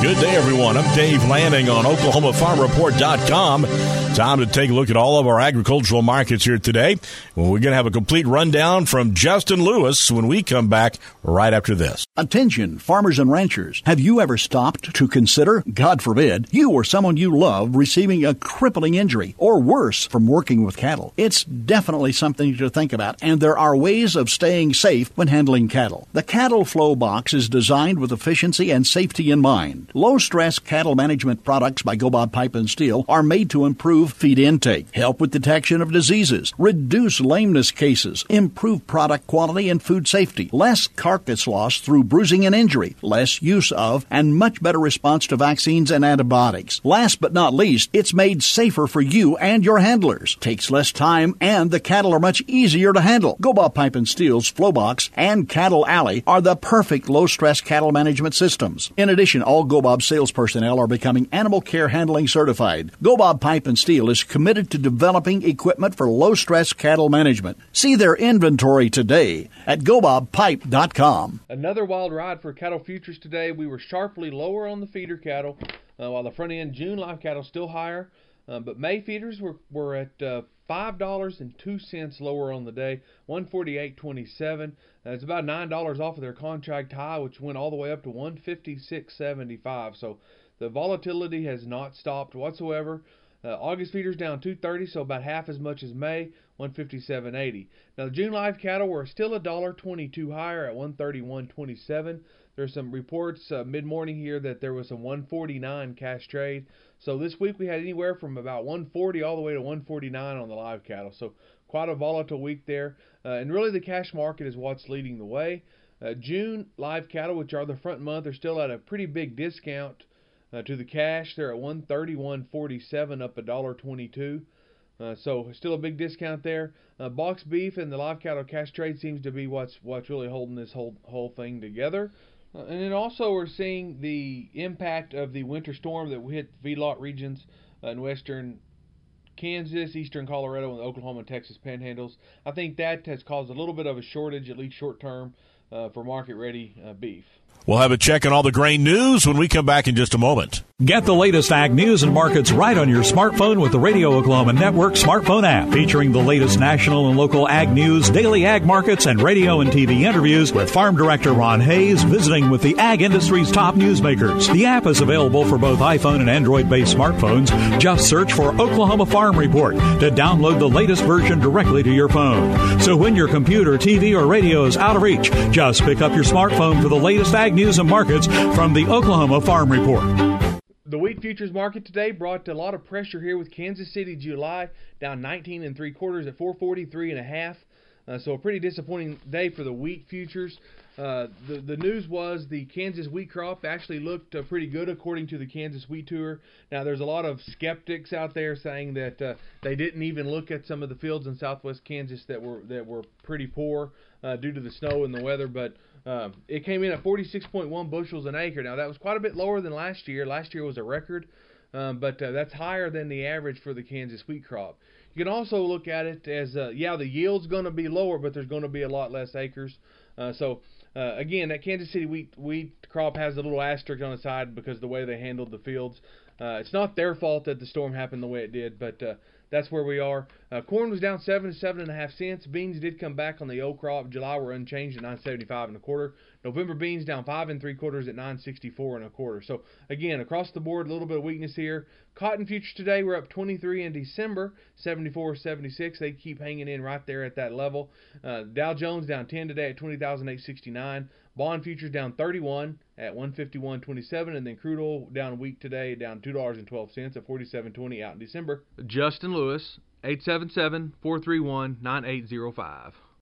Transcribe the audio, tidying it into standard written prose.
Good day, everyone. I'm Dave Lanning on OklahomaFarmReport.com. Time to take a look at all of our agricultural markets here today. Well, we're going to have a complete rundown from Justin Lewis when we come back right after this. Attention, farmers and ranchers. Have you ever stopped to consider, God forbid, you or someone you love receiving a crippling injury or worse from working with cattle? It's definitely something to think about, and there are ways of staying safe when handling cattle. The Cattle Flow Box is designed with efficiency and safety in mind. Low-stress cattle management products by Gobob Pipe and Steel are made to improve feed intake, help with detection of diseases, reduce lameness cases, improve product quality and food safety, less carcass loss through bruising and injury, less use of, and much better response to vaccines and antibiotics. Last but not least, it's made safer for you and your handlers. Takes less time, and the cattle are much easier to handle. Gobob Pipe and Steel's Flow Box and Cattle Alley are the perfect low-stress cattle management systems. In addition, all Gobob sales personnel are becoming animal care handling certified. Gobob Pipe and Steel is committed to developing equipment for low-stress cattle management. See their inventory today at GobobPipe.com. Another wild ride for cattle futures today. We were sharply lower on the feeder cattle, while the front-end June live cattle still higher. But May feeders were at $5.02 lower on the day, 148.27. It's about $9 off of their contract high, which went all the way up to 156.75. So the volatility has not stopped whatsoever. August feeders down 230, so about half as much as May, 157.80. Now the June live cattle were still $1.22 higher at 131.27. There's some reports mid-morning here that there was some 149 cash trade. So this week we had anywhere from about 140 all the way to 149 on the live cattle. So quite a volatile week there. And really the cash market is what's leading the way. June live cattle, which are the front month, are still at a pretty big discount to the cash. They're at 131.47, up $1.22. So still a big discount there. Box beef and the live cattle cash trade seems to be what's really holding this whole thing together. And then also we're seeing the impact of the winter storm that hit feedlot regions in western Kansas, eastern Colorado, and the Oklahoma and Texas panhandles. I think that has caused a little bit of a shortage, at least short term, for market-ready beef. We'll have a check on all the grain news when we come back in just a moment. Get the latest ag news and markets right on your smartphone with the Radio Oklahoma Network smartphone app, featuring the latest national and local ag news, daily ag markets, and radio and TV interviews with Farm Director Ron Hayes visiting with the ag industry's top newsmakers. The app is available for both iPhone and Android-based smartphones. Just search for Oklahoma Farm Report to download the latest version directly to your phone. So when your computer, TV, or radio is out of reach, just pick up your smartphone for the latest ag news and markets from the Oklahoma Farm Report. The wheat futures market today brought a lot of pressure here with Kansas City July down 19 3/4 at 443.5. So a pretty disappointing day for the wheat futures. The news was the Kansas wheat crop actually looked pretty good according to the Kansas Wheat Tour. Now there's a lot of skeptics out there saying that they didn't even look at some of the fields in southwest Kansas that were pretty poor due to the snow and the weather, but it came in at 46.1 bushels an acre. Now that was quite a bit lower than last year. Last year was a record, but that's higher than the average for the Kansas wheat crop. You can also look at it as, the yield's going to be lower, but there's going to be a lot less acres. Again, that Kansas City wheat crop has a little asterisk on the side because of the way they handled the fields. It's not their fault that the storm happened the way it did, but that's where we are. Corn was down 7 to 7.5 cents. Beans did come back on the old crop. July were unchanged at 9.75 1/4. November beans down 5 3/4 at 9.64 1/4. So again, across the board, a little bit of weakness here. Cotton futures today were up 23 in December, 74.76. They keep hanging in right there at that level. Dow Jones down 10 today at 20,869. Bond futures down 31 at 151.27, and then crude oil down a week today, down $2.12 at 47.20 out in December. Justin Lewis, 877-431-9805.